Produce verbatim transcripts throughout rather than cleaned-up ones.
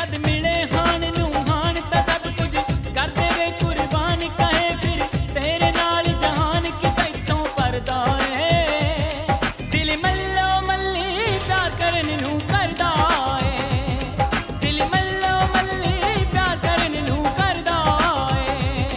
जद मिले हान नू हान ता सब कुछ कर देवे कुर्बान कहे फिर तेरे नाल जहान कि तैथों परदा है दिल मल्लो मल्ली प्यार करन नू करदा है दिल मल्लो मल्ली प्यार करन नू करदा है।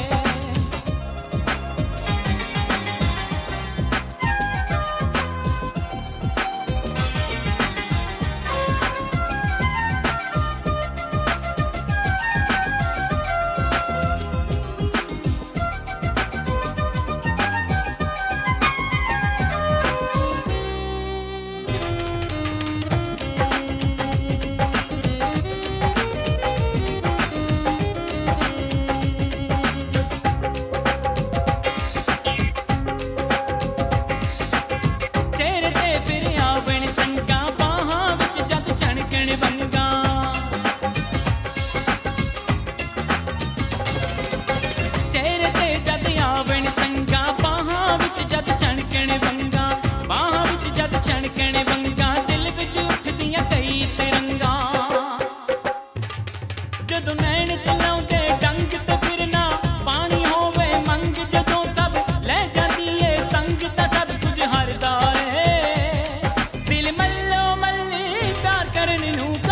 चेहरे ते फिर आवण संगा बाहां विच जद छणकण वंगा चेहरे ते जद आवण संगा बाहां विच जद छणकण वंगा बाहां विच जद छणकण वंगा दिल विच उठदियां कई तिरंगा जदों नैन चलाउंदे डंग ते फिर ना पानी होवे मंग जदों सब ले जांदी ए संग तां सब कुछ हरदा है दिल मल्लो मल्ली प्यार करन नू